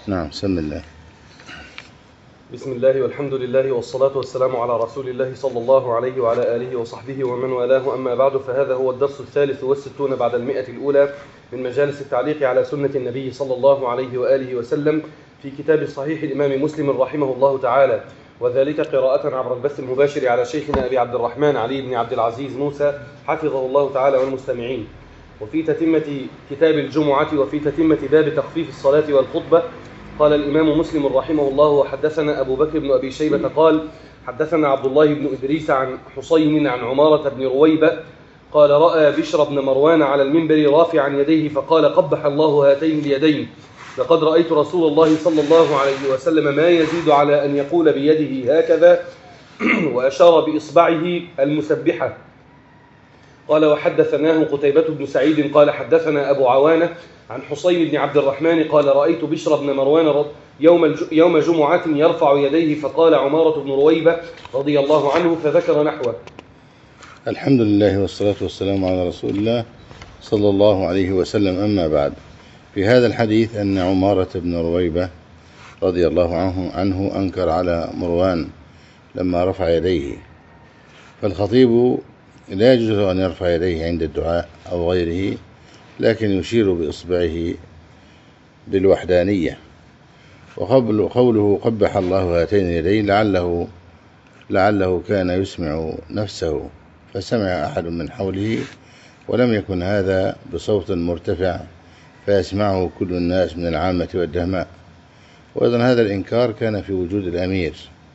نعم. بسم الله. بسم الله والحمد لله والصلاة والسلام على رسول الله صلى الله عليه وعلى آله وصحبه ومن والاه، أما بعد، فهذا هو الدرس 63 بعد 100 الأولى من مجالس التعليق على سنة النبي صلى الله عليه وآله وسلم في كتاب صحيح الإمام مسلم رحمه الله تعالى، وذلك قراءة عبر البث المباشر على شيخنا أبي عبد الرحمن علي بن عبد العزيز موسى حفظه الله تعالى والمستمعين. وفي تتمة كتاب الجمعة وفي تتمة باب تخفيف الصلاة والخطبة، قال الإمام مسلم رحمه الله: وحدثنا أبو بكر بن أبي شيبة قال حدثنا عبد الله بن إدريس عن حسين عن عمارة بن رويبة قال رأى بشر بن مروان على المنبر رافعا يديه فقال: قبح الله هاتين اليدين، لقد رأيت رسول الله صلى الله عليه وسلم ما يزيد على أن يقول بيده هكذا وأشار بإصبعه المسبحة. قال: وحدثناه قتيبة بن سعيد قال حدثنا أبو عوانة عن حسين بن عبد الرحمن قال رأيت بشر بن مروان يوم جمعة يرفع يديه فقال عمارة بن رويبة رضي الله عنه، فذكر نحوه. الحمد لله والصلاة والسلام على رسول الله صلى الله عليه وسلم. أما بعد، في هذا الحديث أن عمارة بن رويبة رضي الله عنه أنكر على مروان لما رفع يديه، فالخطيب لا يجوز أن يرفع يديه عند الدعاء أو غيره، لكن يشير بإصبعه بالوحدانية. وقوله قبح الله هاتين اليدين لعله كان يسمع نفسه فسمع أحد من حوله، ولم يكن هذا بصوت مرتفع فيسمعه كل الناس من العامة والدهماء. وأيضا هذا الإنكار كان في وجود الأمير،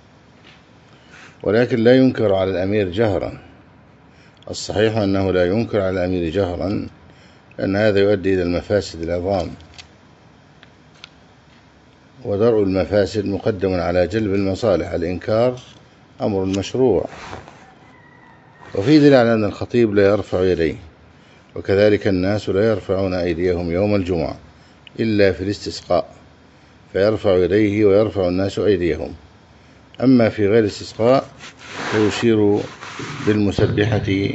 ولكن لا ينكر على الأمير جهرا. الصحيح أنه لا ينكر على الأمير جهرا، لأن هذا يؤدي إلى المفاسد العظام، ودرء المفاسد مقدم على جلب المصالح. الإنكار أمر مشروع. وفي دليل على أن الخطيب لا يرفع يديه، وكذلك الناس لا يرفعون أيديهم يوم الجمعة إلا في الاستسقاء، فيرفع يديه ويرفع الناس أيديهم. أما في غير الاستسقاء فيشير بالمسبحة،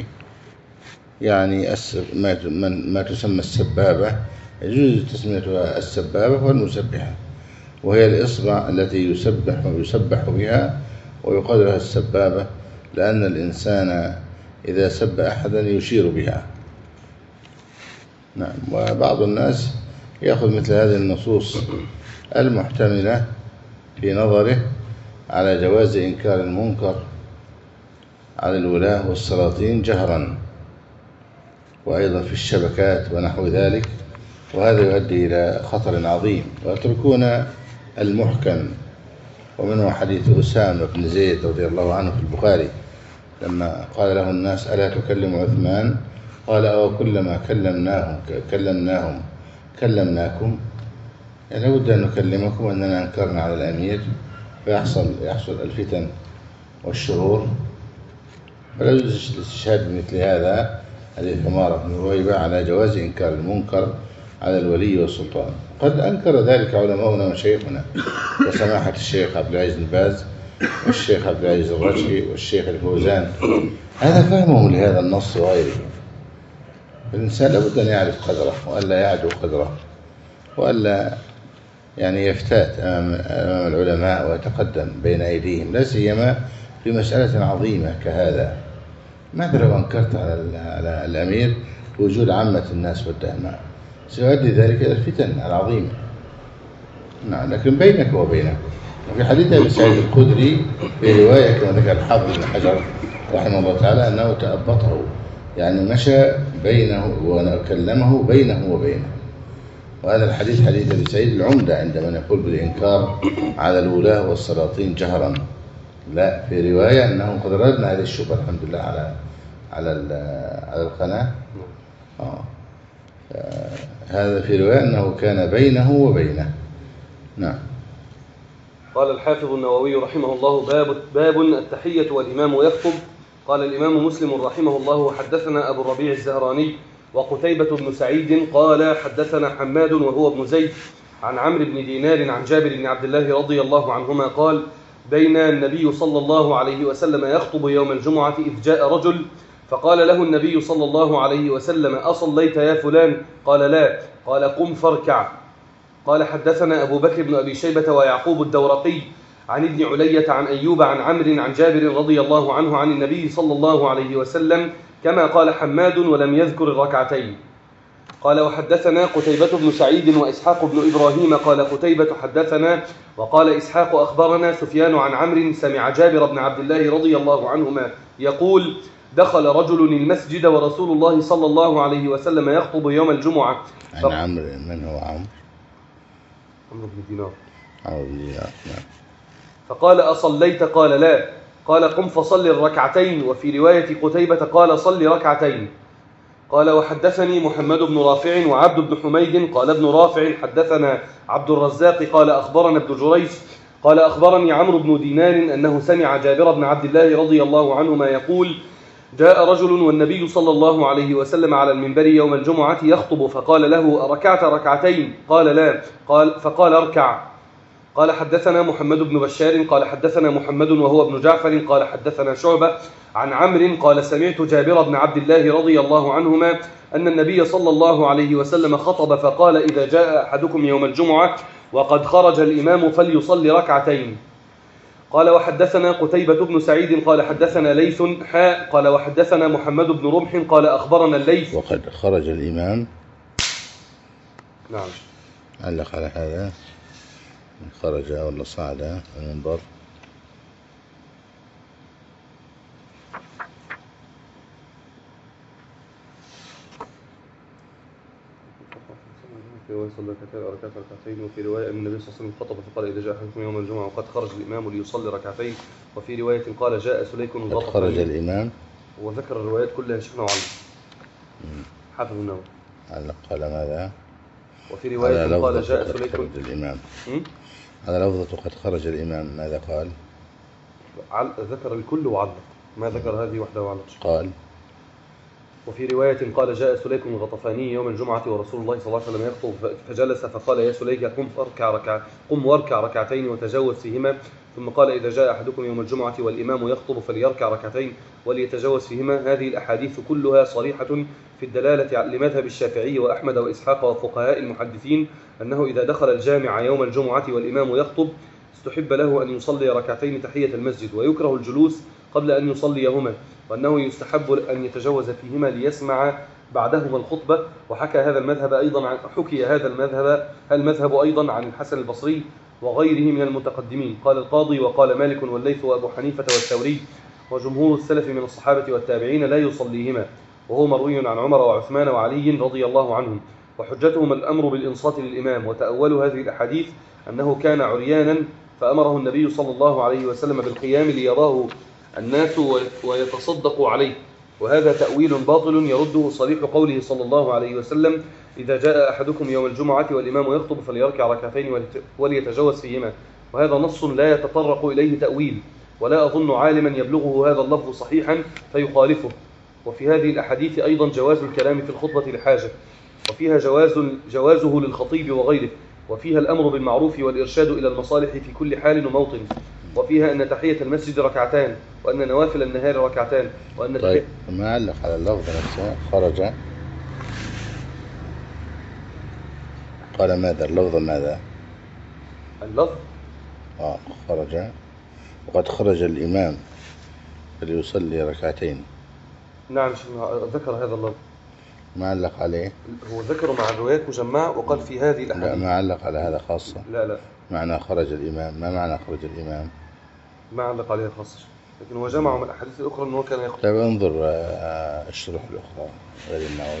يعني ما تسمى السبابة، يجوز تسميتها السبابة والمسبحة، وهي الإصبع التي يسبح بها، ويقال لها السبابة لأن الإنسان إذا سب أحدا يشير بها. نعم. وبعض الناس يأخذ مثل هذه النصوص المحتملة في نظره على جواز إنكار المنكر على الولاة والسلاطين جهرا، وأيضا في الشبكات ونحو ذلك، وهذا يؤدي إلى خطر عظيم. ويتركون المحكم، ومنه حديث أسامة بن زيد رضي الله عنه في البخاري لما قال له الناس: ألا تكلم عثمان؟ قال: أو كلما كلمناهم كلمناكم؟ يعني لابد أن نكلمكم أننا أنكرنا على الأمير، فيحصل الفتن والشرور. فلا يجوز الاستشهاد بمثل هذا حديث عمارة بن رويبة على جواز إنكار المنكر على الولي والسلطان. قد أنكر ذلك علماؤنا وشيخنا وسماحة الشيخ عبد العزيز بن باز والشيخ عبد العزيز الرجحي والشيخ الفوزان، هذا فهمهم لهذا النص وغيره. الإنسان لابد أن يعرف قدره، وألا يعدو قدره، وألا يعني يفتات أمام العلماء ويتقدم بين أيديهم، لا سيما في مسألة عظيمة كهذا. ماذا لو أنكرت على الأمير بوجود عامة الناس والدهماء؟ سيؤدي ذلك إلى الفتن العظيمة. نعم. لكن بينك وبينك، وفي حديث أبي سعيد الخدري في رواية كما ذكر الحافظ بن حجر رحمه الله تعالى أنه تأبطه، يعني مشى بينه وكلمه بينه وبينه. وهذا الحديث حديث أبي سعيد العمدة عندما يقول بالإنكار على الولاة والسلاطين جهرا. لا، في رواية أنه قد ردنا هذه الشبهة الحمد لله على القناة. هذا في رواية أنه كان بينه وبينه. نعم. قال الحافظ النووي رحمه الله: باب التحية والإمام يخطب. قال الإمام مسلم رحمه الله: وحدثنا أبو الربيع الزهراني وقتيبة بن سعيد قال حدثنا حماد وهو ابن زيد عن عمرو بن دينار عن جابر بن عبد الله رضي الله عنهما قال: بين النبي صلى الله عليه وسلم يخطب يوم الجمعة إذ جاء رجل فقال له النبي صلى الله عليه وسلم: أصليت يا فلان؟ قال: لا. قال: قم فاركع. قال حدثنا أبو بكر بن أبي شيبة ويعقوب الدورقي عن ابن علية عن أيوب عن عمرو عن جابر رضي الله عنه عن النبي صلى الله عليه وسلم كما قال حماد ولم يذكر الركعتين. قال وحدثنا قتيبة بن سعيد وإسحاق بن إبراهيم قال قتيبة حدثنا وقال إسحاق أخبرنا سفيان عن عمرو سمع جابر بن عبد الله رضي الله عنهما يقول دخل رجل المسجد ورسول الله صلى الله عليه وسلم يخطب يوم الجمعة. عن عمرو، من هو عمرو؟ عمرو بن دينار. عمرو بن دينار، نعم. فقال أصليت؟ قال لا. قال قم فصل الركعتين. وفي رواية قتيبة قال صل ركعتين. قال وحدثني محمد بن رافع وعبد بن حميد قال ابن رافع حدثنا عبد الرزاق قال أخبرنا ابن جريج قال أخبرني عمرو بن دينار أنه سمع جابر بن عبد الله رضي الله عنهما يقول جاء رجل والنبي صلى الله عليه وسلم على المنبر يوم الجمعة يخطب فقال له أركعت ركعتين؟ قال لا. فقال اركع. قال حدثنا محمد بن بشار قال حدثنا محمد وهو ابن جعفر قال حدثنا شعبة عن عمرو قال سمعت جابر بن عبد الله رضي الله عنهما أن النبي صلى الله عليه وسلم خطب فقال إذا جاء أحدكم يوم الجمعة وقد خرج الإمام فليصلي ركعتين. قال وحدثنا قتيبة بن سعيد قال حدثنا ليث قال وحدثنا محمد بن رمح قال أخبرنا الليث. وقد خرج الإمام. نعم. علق على هذا، خرج ولا صعد المنبر؟ في رواية صلى ركعتين وفي رواية أن النبي صلى الله عليه وسلم خطب فقال إذا جاء أحدكم يوم الجمعة وقد خرج الإمام ليصلي ركعتين. وفي رواية قال جاء سليك قد خرج الإمام، وذكر الروايات كلها شيخنا وعلم حافظ النووي. علق قال ماذا؟ وفي رواية قال جاء سليك الإمام على لفظة قد خرج الإمام ماذا قال؟ ذكر الكل وعلق، ما ذكر هذه وحده وعلق. قال وفي رواية قال جاء سليك الغطفاني يوم الجمعة ورسول الله صلى الله عليه وسلم يخطب فجلس فقال يا سليك قم واركع ركعتين وتجاوز فيهما. ثم قال إذا جاء أحدكم يوم الجمعة والإمام يخطب فليركع ركعتين وليتجاوز فيهما. هذه الأحاديث كلها صريحة في الدلالة لمذهب الشافعي وأحمد وإسحاق وفقهاء المحدثين أنه إذا دخل الجامع يوم الجمعة والإمام يخطب استحب له أن يصلي ركعتين تحية المسجد ويكره الجلوس قبل أن يصليهما، وأنه يستحب أن يتجوز فيهما ليسمع بعدهما الخطبة. وحكى هذا المذهب أيضا حكي هذا المذهب أيضا عن الحسن البصري وغيره من المتقدمين. قال القاضي وقال مالك والليث وأبو حنيفة والثوري وجمهور السلف من الصحابة والتابعين لا يصليهما، وهو مروي عن عمر وعثمان وعلي رضي الله عنهم. وحجتهم الأمر بالإنصات للإمام. وتأولوا هذه الأحاديث أنه كان عريانا فأمره النبي صلى الله عليه وسلم بالقيام ليراه الناس ويتصدقوا عليه، وهذا تأويل باطل يرده صريح قوله صلى الله عليه وسلم إذا جاء أحدكم يوم الجمعة والإمام يخطب فليركع ركعتين وليتجوز فيهما، وهذا نص لا يتطرق إليه تأويل، ولا أظن عالما يبلغه هذا اللفظ صحيحا فيخالفه. وفي هذه الأحاديث أيضا جواز الكلام في الخطبة لحاجة، وفيها جوازه للخطيب وغيره، وفيها الأمر بالمعروف والإرشاد إلى المصالح في كل حال وموطن، وفيها أن تحية المسجد ركعتان، وأن نوافل النهار ركعتان، وأن طيب ما علق على اللفظ نفسه خرج قال ماذا اللفظ ماذا؟ اللفظ خرج وقد خرج الإمام فليصلي ركعتين. نعم ذكر هذا اللفظ، ما علق عليه، هو ذكره مع الروايات مجمعة وقال في هذه الأحاديث. لا ما علق على هذا خاصة. لا معنى خرج الإمام، ما معنى خرج الإمام؟ ما علق عليه خاصة، لكن هو جمع من الأحاديث الأخرى أنه كان يخطب. طيب انظر الشروح الأخرى غير النووي.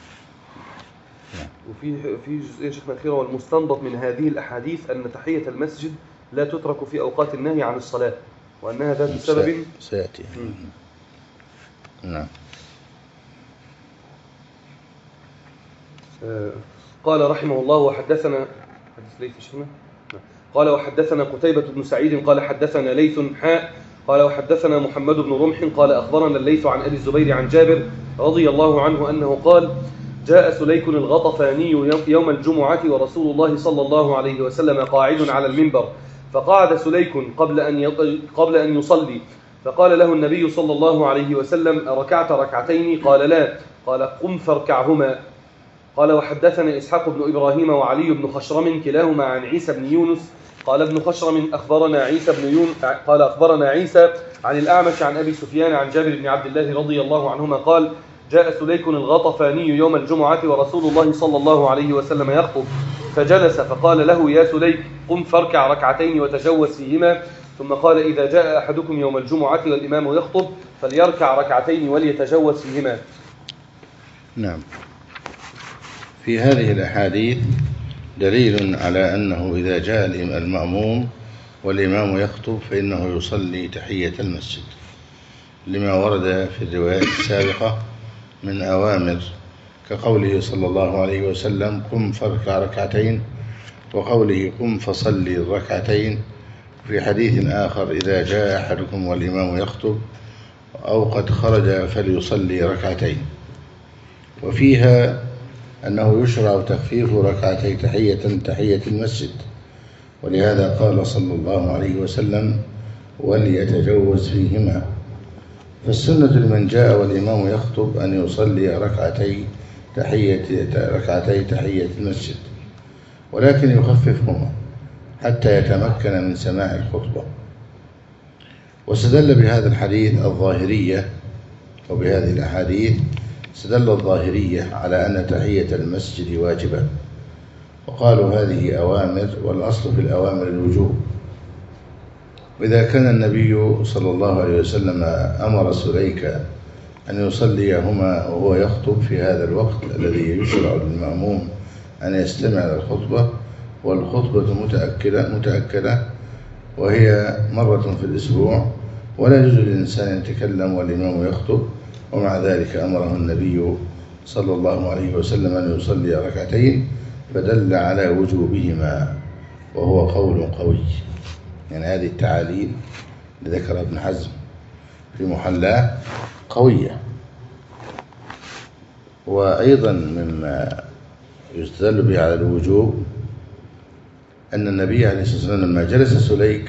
وفي جزئية شيخنا أخيرة، والمستنبط من هذه الأحاديث أن تحية المسجد لا تترك في أوقات النهي عن الصلاة، وأنها ذات سبب سيأتي. نعم. قال رحمه الله وحدثنا حديث ليث شيخنا. قال وحدثنا قتيبة بن سعيد قال حدثنا ليث قال وحدثنا محمد بن رمح قال أخبرنا الليث عن أبي الزبير عن جابر رضي الله عنه أنه قال جاء سليك الغطفاني يوم الجمعة ورسول الله صلى الله عليه وسلم قاعد على المنبر، فقعد سليك قبل أن يصلي، فقال له النبي صلى الله عليه وسلم أركعت ركعتين؟ قال لا. قال قم فاركعهما. قال وحدثنا إسحاق بن إبراهيم وعلي بن خشرم كلاهما عن عيسى بن يونس قال ابن خشرم أخبرنا عيسى عن الأعمش عن أبي سفيان عن جابر بن عبد الله رضي الله عنهما قال جاء سليك الغطفاني يوم الجمعة ورسول الله صلى الله عليه وسلم يخطب فجلس فقال له يا سليك قم فاركع ركعتين وتجوز فيهما ثم قال إذا جاء أحدكم يوم الجمعة والإمام يخطب فليركع ركعتين وليتجوز فيهما. نعم. في هذه الأحاديث دليل على أنه إذا جاء المأموم والإمام يخطب فإنه يصلي تحية المسجد لما ورد في الروايات السابقة من أوامر كقوله صلى الله عليه وسلم قم فاركع ركعتين، وقوله قم فصلي الركعتين. في حديث آخر إذا جاء أحدكم والإمام يخطب أو قد خرج فليصلي ركعتين. وفيها أنه يشرع تخفيف ركعتي تحية المسجد، ولهذا قال صلى الله عليه وسلم وليتجوز فيهما. فالسنة لمن جاء والإمام يخطب أن يصلي ركعتي تحية المسجد، ولكن يخففهما حتى يتمكن من سماع الخطبة. واستدل بهذا الحديث الظاهرية، وبهذه الأحاديث استدل الظاهرية على أن تحية المسجد واجبة، وقالوا هذه أوامر، والأصل في الأوامر الوجوب. وإذا كان النبي صلى الله عليه وسلم أمر سليك أن يصليهما وهو يخطب في هذا الوقت الذي يشرع للمأموم أن يستمع للخطبة، والخطبة متأكدة وهي مرة في الأسبوع، ولا يجوز للإنسان أن يتكلم والإمام يخطب، ومع ذلك أمره النبي صلى الله عليه وسلم أن يصلي ركعتين، فدل على وجوبهما، وهو قول قوي. يعني هذه التعاليل اللي ذكرها ابن حزم في محلاه قوية. وأيضا مما يستدل به على الوجوب أن النبي عليه الصلاة والسلام لما جلس سليك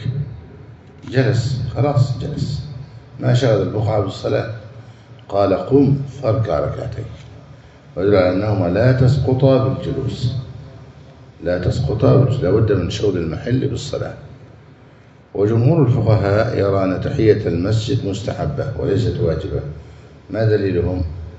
خلاص جلس، ما شغل البقعة بالصلاة، قال قم فاركع ركعتين، ويدل على أنهما لا تسقطا بالجلوس، لا بد من شغل المحل بالصلاة. وجمهور الفقهاء يرى أن تحية المسجد مستحبة وليست واجبة. ما دليلهم؟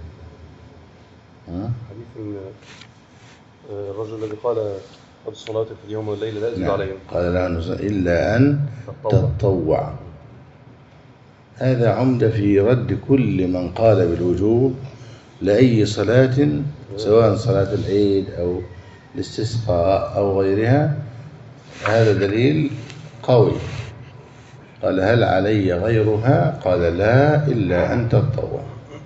حديث الرجل الذي قال قد الصلاة في اليوم والليل لا يزيد عليهم، قال لا إلا أن تتطوع. هذا عمدة في رد كل من قال بالوجوب لأي صلاة، سواء صلاة العيد أو الاستسقاء أو غيرها. هذا دليل قوي. قال هل علي غيرها؟ قال لا إلا أن تتطوع.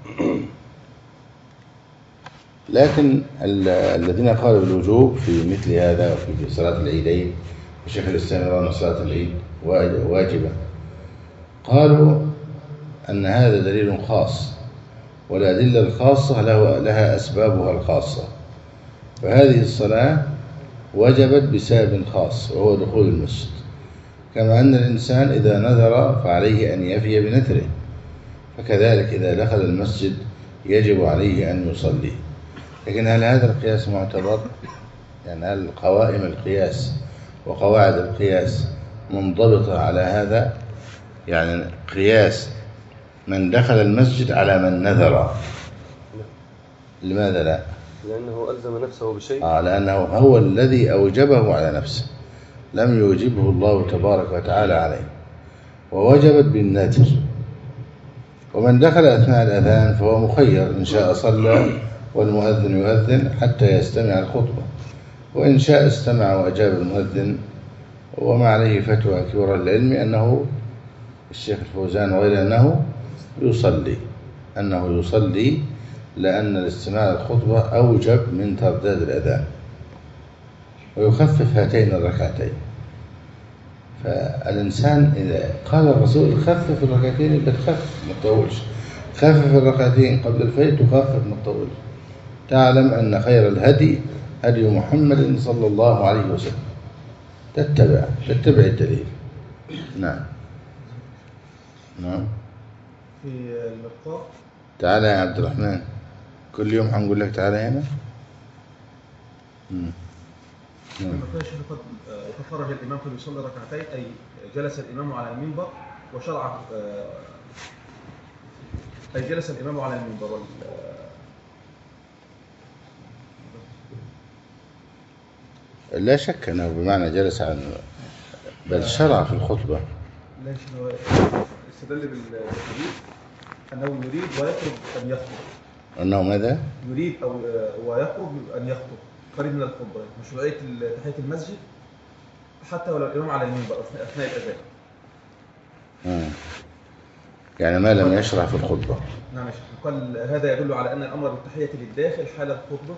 لكن الذين قالوا بالوجوب في مثل هذا وفي صلاة العيدين، الشيخ الإسلام يرى أن صلاة العيد واجبة، قالوا أن هذا دليل خاص، والأدلة الخاصة لها أسبابها الخاصة. فهذه الصلاة وجبت بسبب خاص وهو دخول المسجد، كما أن الإنسان إذا نذر فعليه أن يفي بنذره، فكذلك إذا دخل المسجد يجب عليه أن يصلي. لكن هل هذا القياس معتبر؟ يعني هل قوائم القياس وقواعد القياس منضبطة على هذا؟ يعني قياس من دخل المسجد على من نذر، لماذا لا؟ لأنه ألزم نفسه بشيء. لأنه هو الذي أوجبه على نفسه، لم يوجبه الله تبارك وتعالى عليه، ووجبت بالنذر. ومن دخل أثناء الأذان فهو مخير، إن شاء صلى والمؤذن يؤذن حتى يستمع الخطبة، وإن شاء استمع وأجاب المؤذن. وما عليه فتوى كبار العلم أنه الشيخ الفوزان وغيره أنه يصلي لأن الاستماع الخطبة أوجب من ترداد الأذان، ويخفف هاتين الركعتين. فالإنسان إذا قال الرسول خفف الركعتين يبقى تخفف ما تطولش، خفف الركعتين قبل الفجر تخفف ما تطولش. تعلم أن خير الهدي هدي محمد صلى الله عليه وسلم، تتبع الدليل. نعم. في اللقاء. تعالى يا عبد الرحمن، كل يوم هنقول لك تعالى هنا. لما كان الشيخ وقد خرج الإمام فليصلي ركعتين، أي جلس الإمام على المنبر وشرع، أي جلس الإمام على المنبر لا شك أنه بمعنى جلس على بل شرع في الخطبة. لا هو استدل بالحديث أنه يريد ويقرب أن يخطب. أنه ماذا؟ يريد أو ويقرب أن يخطب قريب من الخطبة، مشروعية تحية المسجد حتى ولو الإمام على المنبر أثناء الأذان. يعني ما لم يشرع في الخطبة. نعم يا شيخ. قال هذا يدل على أن الأمر بالتحية للداخل حال الخطبة.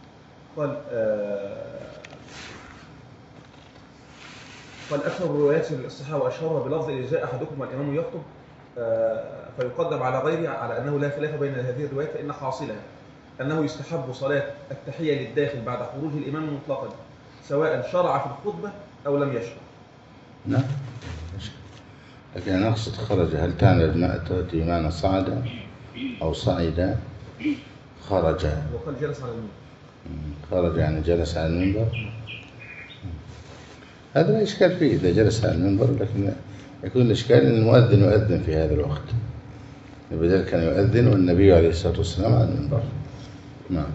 قال أكثر الروايات الصحابة وأشهرها بلفظ إذا جاء أحدكم والإمام يخطب فيقدم على غيره، على أنه لا خلاف بين هذه الروايات، فإن حاصلها أنه يستحب صلاة التحية للداخل بعد خروج الإمام مطلقا، سواء شرع في الخطبة أو لم يشرع. نعم. لكن أنا أقصد خرج، هل تأتي بمعنى صعد أو صعد؟ خرج. وقال جلس على المنبر. خرج يعني جلس على المنبر. هذا لا إشكال فيه إذا جلس على المنبر، لكن يكون الإشكال أن المؤذن يؤذن في هذا الوقت، بدل كان يؤذن والنبي عليه الصلاة والسلام على المنبر. نعم.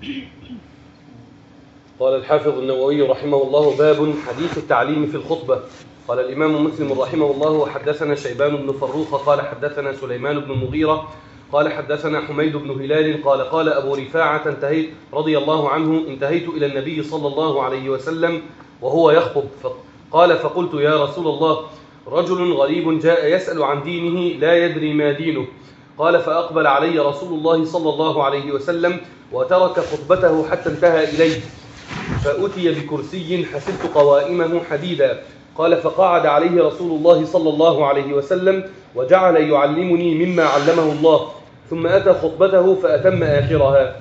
قال الحافظ النووي رحمه الله: باب حديث التعليم في الخطبة. قال الإمام مسلم رحمه الله: وحدثنا شيبان بن فروخ قال حدثنا سليمان بن المغيرة قال حدثنا حميد بن هلال قال أبو رفاعة انتهيت رضي الله عنه انتهيت إلى النبي صلى الله عليه وسلم وهو يخطب، قال فقلت يا رسول الله رجل غريب جاء يسأل عن دينه لا يدري ما دينه. قال فأقبل علي رسول الله صلى الله عليه وسلم وترك خطبته حتى انتهى إليه، فأتي بكرسي حسبت قوائمه حديدا. قال فقعد عليه رسول الله صلى الله عليه وسلم وجعل يعلمني مما علمه الله، ثم أتى خطبته فأتم آخرها.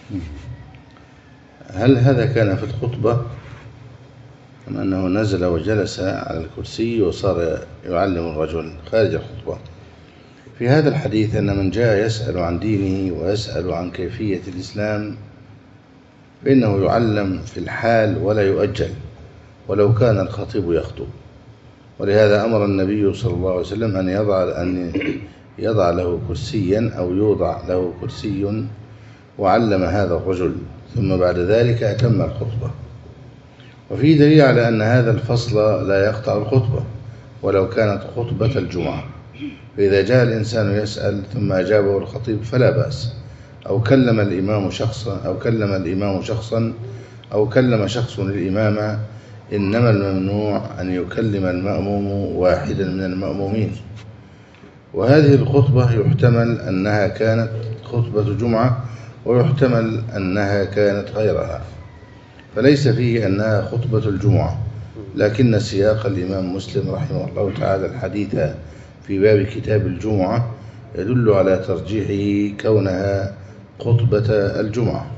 هل هذا كان في الخطبة أم أنه نزل وجلس على الكرسي وصار يعلم الرجل خارج الخطبة؟ في هذا الحديث أن من جاء يسأل عن دينه ويسأل عن كيفية الإسلام فإنه يعلم في الحال ولا يؤجل ولو كان الخطيب يخطب. ولهذا أمر النبي صلى الله عليه وسلم أن يضع له كرسيا أو يوضع له كرسي وعلم هذا الرجل، ثم بعد ذلك أتم الخطبة. وفي دليل على أن هذا الفصل لا يقطع الخطبة ولو كانت خطبة الجمعة، فإذا جاء الإنسان يسأل ثم أجابه الخطيب فلا بأس، أو كلم الإمام شخصا أو كلم شخص الإمام، إنما الممنوع أن يكلم المأموم واحدا من المأمومين. وهذه الخطبة يحتمل أنها كانت خطبة جمعة ويحتمل أنها كانت غيرها، فليس فيه أنها خطبة الجمعة، لكن سياق الإمام مسلم رحمه الله تعالى الحديث في باب كتاب الجمعة يدل على ترجيحه كونها خطبة الجمعة.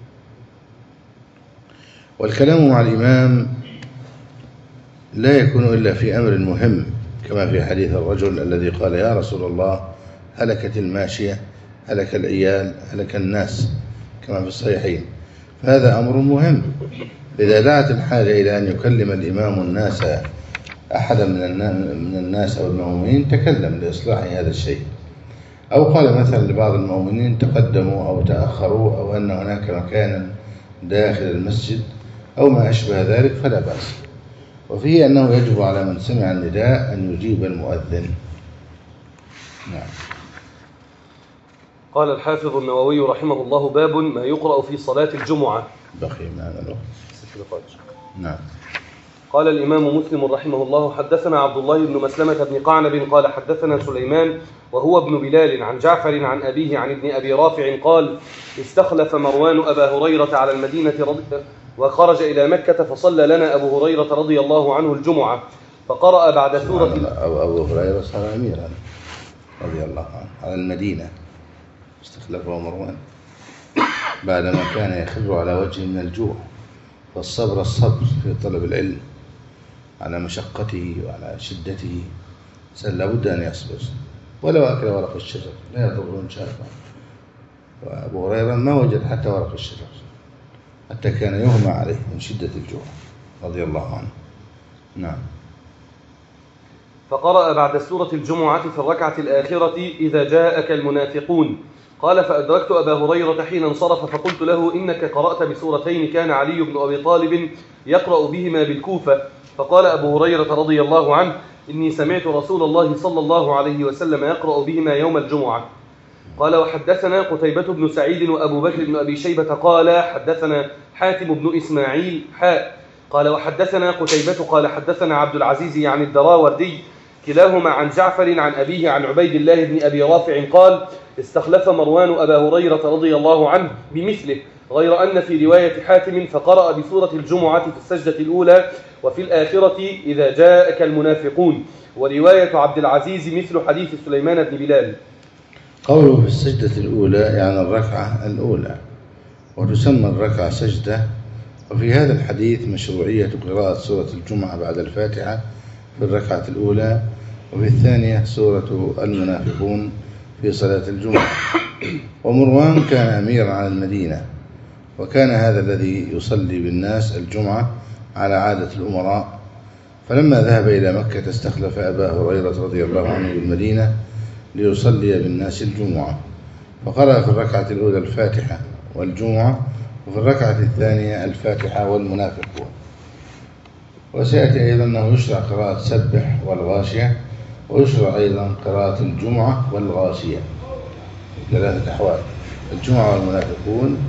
والكلام مع الإمام لا يكون إلا في أمر مهم، كما في حديث الرجل الذي قال يا رسول الله هلكت الماشية، هلك العيال، هلك الناس، كما في الصحيحين، فهذا أمر مهم. إذا دعت الحاجة إلى أن يكلم الإمام الناس أحدا من الناس أو المؤمنين تكلم لإصلاح هذا الشيء، أو قال مثلا لبعض المؤمنين تقدموا أو تأخروا، أو أن هناك مكانا داخل المسجد أو ما أشبه ذلك فلا بأس. وفيه أنه يجب على من سمع النداء أن يجيب المؤذن. نعم. قال الحافظ النووي رحمه الله: باب ما يقرأ في صلاة الجمعة. بقي معنا الوقت. نعم. قال الإمام مسلم رحمه الله: حدثنا عبد الله بن مسلمة بن قعنب قال حدثنا سليمان وهو ابن بلال عن جعفر عن أبيه عن ابن أبي رافع قال: استخلف مروان أبا هريرة على المدينة وخرج إلى مكة فصلى لنا أبو هريرة رضي الله عنه الجمعة فقرأ بعد سورة. أبو هريرة صار أميرا رضي الله عنه على المدينة، استخلفه مروان بعدما كان يخر على وجهه من الجوع، فالصبر في طلب العلم على مشقته وعلى شدته، لابد أن يصبر ولو أكل ورق الشجر لا يضر إن شاء الله. وأبو هريرة ما وجد حتى ورق الشجر، حتى كان يغمى عليه من شدة الجوع رضي الله عنه. نعم. فقرأ بعد سورة الجمعة في الركعة الآخرة إذا جاءك المنافقون. قال فأدركت أبا هريرة حين انصرف فقلت له إنك قرأت بسورتين كان علي بن أبي طالب يقرأ بهما بالكوفة. فقال أبو هريرة رضي الله عنه إني سمعت رسول الله صلى الله عليه وسلم يقرأ بهما يوم الجمعة. قال وحدثنا قتيبة بن سعيد وأبو بكر بن أبي شيبة قال حدثنا حاتم بن إسماعيل قال وحدثنا قتيبة قال حدثنا عبد العزيز عن الدراوردي كلاهما عن جعفر عن أبيه عن عبيد الله بن أبي رافع قال استخلف مروان أبا هريرة رضي الله عنه بمثله غير أن في رواية حاتم فقرأ بسورة الجمعة في السجدة الأولى وفي الآخرة إذا جاءك المنافقون. ورواية عبد العزيز مثل حديث سليمان بن بلال. قوله في السجدة الأولى يعني الركعة الأولى، وتسمى الركعة سجدة. وفي هذا الحديث مشروعية قراءة سورة الجمعة بعد الفاتحة في الركعة الأولى، وفي الثانية سورة المنافقون في صلاة الجمعة. ومروان كان أميرا على المدينة، وكان هذا الذي يصلي بالناس الجمعة على عادة الأمراء. فلما ذهب إلى مكة استخلف أبا هريرة رضي الله عنه بالمدينة ليصلي بالناس الجمعة، فقرأ في الركعة الأولى الفاتحة والجمعة، وفي الركعة الثانية الفاتحة والمنافقون. وسيأتي أيضا أنه يشرع قراءة سبح والغاشية، ويشرع أيضا قراءة الجمعة والغاشية، ثلاثة أحوال: الجمعة والمنافقون،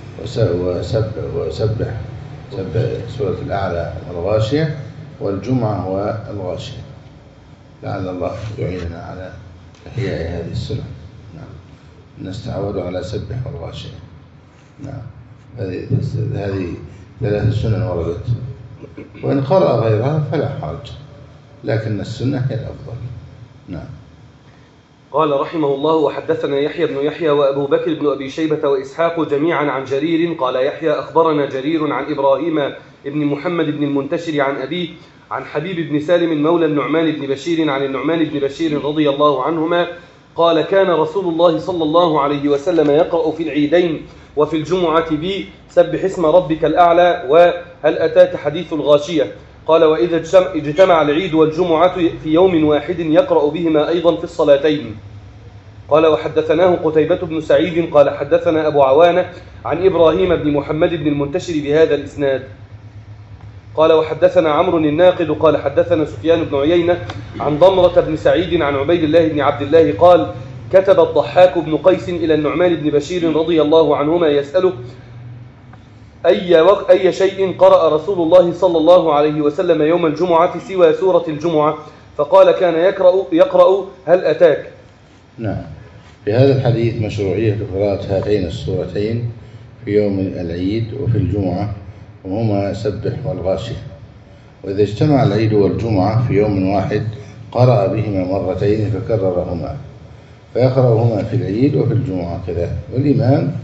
وسبح سورة الأعلى والغاشية، والجمعة والغاشية. لعل الله يعيننا على إحياء هذه السنة. نعم. الناس تعودوا على سبح والغاشية. نعم. هذه ثلاث سنن وردت، وإن قرأ غيرها فلا حرج، لكن السنة هي الأفضل. نعم. قال رحمه الله وحدثنا يحيى بن يحيى وأبو بكر بن أبي شيبة وإسحاق جميعا عن جرير قال يحيى أخبرنا جرير عن إبراهيم بن محمد بن المنتشر عن أبيه عن حبيب بن سالم مولى النعمان بن بشير عن النعمان بن بشير رضي الله عنهما قال كان رسول الله صلى الله عليه وسلم يقرأ في العيدين وفي الجمعة بسبح اسم ربك الأعلى وهل أتاك حديث الغاشية. قال وإذا اجتمع العيد والجمعة في يوم واحد يقرأ بهما أيضا في الصلاتين. قال وحدثناه قتيبة بن سعيد قال حدثنا أبو عوانة عن إبراهيم بن محمد بن المنتشر بهذا الإسناد. قال وحدثنا عمرو الناقد قال حدثنا سفيان بن عيينة عن ضمرة بن سعيد عن عبيد الله بن عبد الله قال كتب الضحاك بن قيس إلى النعمان بن بشير رضي الله عنهما يسأله أي شيء قرأ رسول الله صلى الله عليه وسلم يوم الجمعة سوى سورة الجمعة؟ فقال كان يقرأ هل أتاك. نعم. في هذا الحديث مشروعية قراءة هاتين السورتين في يوم العيد وفي الجمعة، وهما سبح والغاشية. وإذا اجتمع العيد والجمعة في يوم واحد قرأ بهما مرتين فكررهما، فيقرأهما في العيد وفي الجمعة كذا. والإمام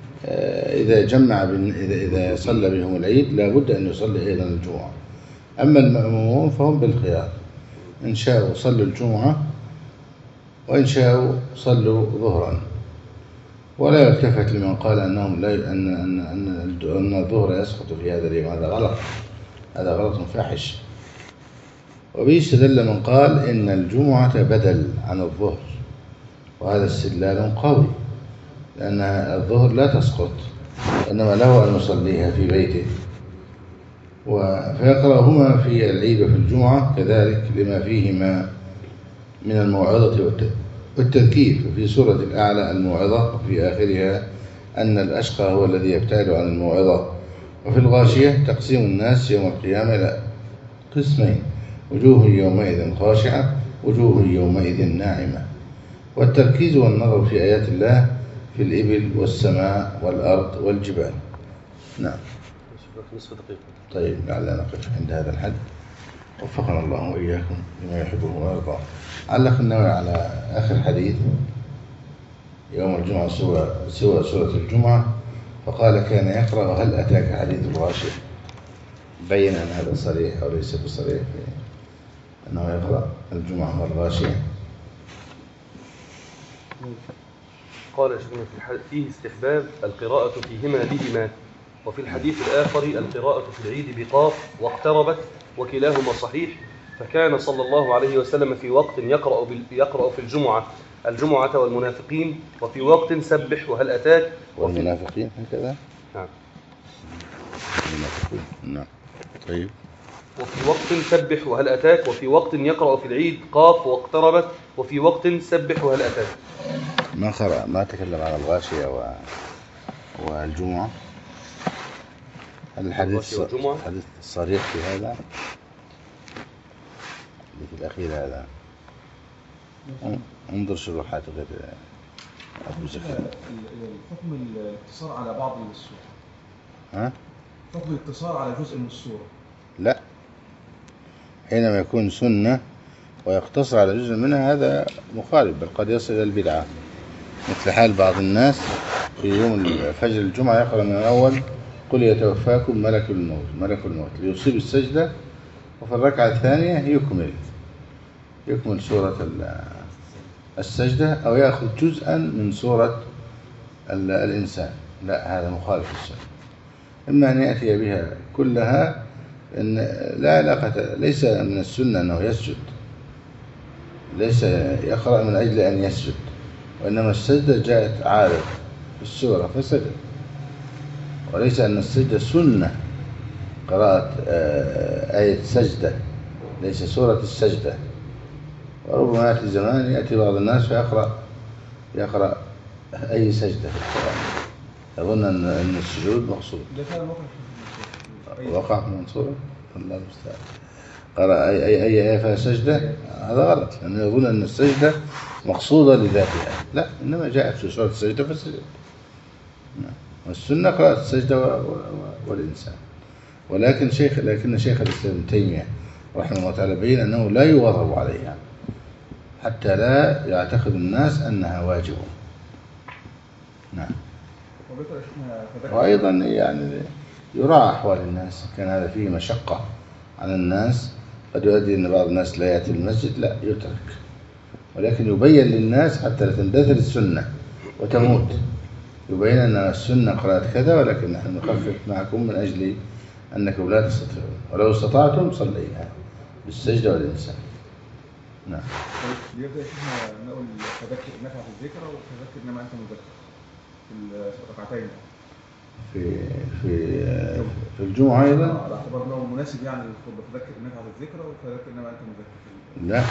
إذا صلى بهم العيد لا بد أن يصلي أيضا الجمعة. أما المأمومون فهم بالخيار، إن شاءوا صلوا الجمعة وإن شاءوا صلوا ظهرا، ولا يلتفت لمن قال أن الظهر يسقط في هذا اليوم. هذا غلط فاحش. وبه استدل من قال إن الجمعة بدل عن الظهر، وهذا استدلال قوي، لأن الظهر لا تسقط، إنما له أن يصليها في بيته. فيقرأهما في العيد وفي الجمعة كذلك لما فيهما من الموعظة والتذكير. وفي سورة الأعلى الموعظة، وفي آخرها أن الأشقى هو الذي يبتعد عن الموعظة. وفي الغاشية تقسيم الناس يوم القيامة إلى قسمين: وجوه يومئذ خاشعة، وجوه يومئذ ناعمة. والتركيز والنظر في آيات الله في الإبل والسماء والأرض والجبال. نعم. طيب لعلنا نقف عند هذا الحد، وفقنا الله وإياكم لما يحبه ويرضاه. علق النووي على آخر حديث يوم الجمعة سوى سورة الجمعة، فقال كان يقرأ هل أتاك حديث الغاشية، بين أن هذا صريح أو ليس بصريح أنه يقرأ الجمعة والغاشية. قال شيخنا فيه استحباب القراءة فيهما بهما. وفي الحديث الآخر القراءة في العيد بقاف واقتربت، وكلاهما صحيح. فكان صلى الله عليه وسلم في وقت يقرأ في الجمعة والمنافقين، وفي وقت سبح وهل أتاك والمنافقين هكذا. نعم. المنافقين نعم. طيب. وفي وقت سبح وهل أتاك، وفي وقت يقرأ في العيد قاف واقتربت، وفي وقت سبح وهل أتاك. ما تكلم عن الغاشية والجمعة. هل الحديث صريح في هذا؟ في الأخير هذا انظر شروحات غير أبو زكريا. حكم الاقتصار على بعض السور. ها؟ حكم الاقتصار على جزء من السورة. لا، حينما يكون سنة ويقتصر على جزء منها هذا مخالف، بل قد يصل إلى البدعة، مثل حال بعض الناس في يوم فجر الجمعة يقرأ من الأول قل يتوفاكم ملك الموت ليصيب السجدة، وفي الركعة الثانية يكمل سورة السجدة أو يأخذ جزءا من سورة الإنسان. لا، هذا مخالف السنة. إما أن يأتي بها كلها، إن لا علاقة، ليس من السنة أنه يسجد، ليس يقرأ من أجل أن يسجد، وإنما السجدة جاءت عارض في السورة فسجد، وليس أن السجدة سنة قراءة آية سجدة، ليس سورة السجدة. وربما يأتي زمان يأتي بعض الناس يقرأ أي سجدة في القرآن، يظن أن السجود مقصود. وقع من سورة الله المستعان قرأ أي آية فيها سجدة، هذا غلط، لأنه يظن أن السجدة مقصودة لذاتها. لا، إنما جاءت في سورة السجدة فالسجد. والسنة قراءة السجدة والإنسان. لكن شيخ الإسلام ابن تيمية رحمه الله تعالى بين أنه لا يواظب عليها حتى لا يعتقد الناس أنها واجب. نعم. وأيضا يعني يراعى أحوال الناس، كان هذا فيه مشقة على الناس، قد يؤدي أن بعض الناس لا يأتي المسجد، لا يترك، ولكن يبين للناس حتى لا تندثر السنة وتموت، يبين أن السنة قراءة كذا، ولكن نحن نخفف معكم من أجل أنكم لا تستطيعون، ولو استطعتم صليها بالسجدة والإنسان. نعم. يبدأ شيخنا نقول فذكر نفع في الذكر وفذكر إنما أنت مذكر في الركعتين. في الجمعة أيضا. على اعتبار أنه مناسب يعني للخطبة، فذكر نفع في الذكر وفذكر إنما أنت مذكر. لا.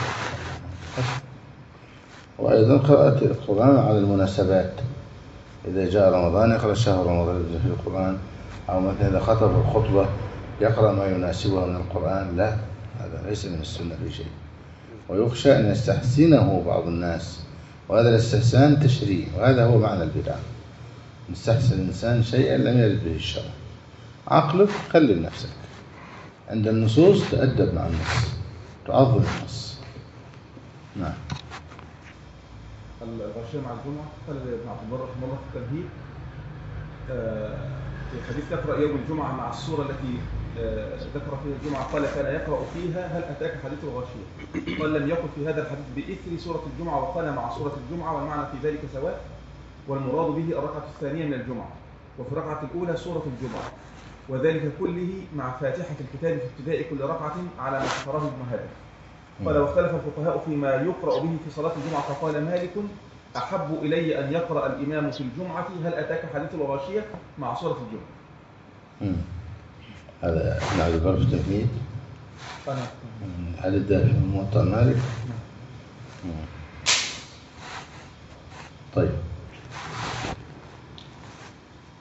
وأيضا قراءة القرآن على المناسبات، إذا جاء رمضان يقرأ شهر رمضان في القرآن، أو مثلا إذا خطب الخطبة يقرأ ما يناسبها من القرآن. لا، هذا ليس من السنة في شيء، ويخشى أن يستحسنه بعض الناس، وهذا الاستحسان تشريع، وهذا هو معنى البدعة. يستحسن الإنسان شيئا لم يرد به الشرع. عقلك خلي نفسك عند النصوص، تأدب مع النص، تعظم النص. نعم. الغاشية مع الجمعة قال ابن عبد البر رحمه الله في التمهيد في حديث يقرأ يوم الجمعة مع السورة التي ذكر فيها الجمعة، قال كان يقرأ فيها هل أتاك حديث الغاشية، قال لم يقل في هذا الحديث بإثر سورة الجمعة، وقال مع سورة الجمعة، والمعنى في ذلك سواء، والمراد به الركعة الثانية من الجمعة، وفي الركعة الأولى سورة الجمعة، وذلك كله مع فاتحة الكتاب في ابتداء كل ركعة على ما ذكره ابن هادم. قال واختلف الفقهاء فيما يقرأ به في صلاة الجمعة، فقال مالك أحب إلي أن يقرأ الإمام في الجمعة هل أتاك حديث الغاشية مع سورة الجمعة. هذا نعد البر في التمهيد. هل الدافع في موطأ مالك؟ طيب.